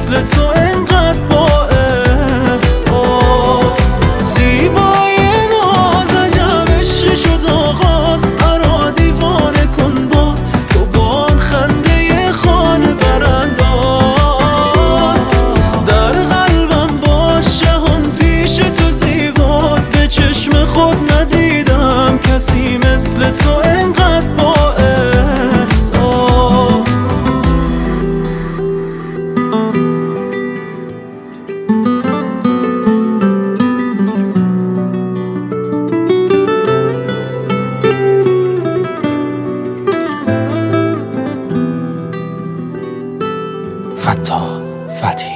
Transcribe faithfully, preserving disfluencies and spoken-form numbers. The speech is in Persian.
مثل تو انقدر با احساس. زیبای ناز عجب عشق شد آغاز، مرا دیوانه کن باز تو با آن خنده خانه برانداز. در قلبم باش جهان پیش تو زیباست، به چشم خود ندیدم کسی مثل تو انقدر با احساس. فتا فتی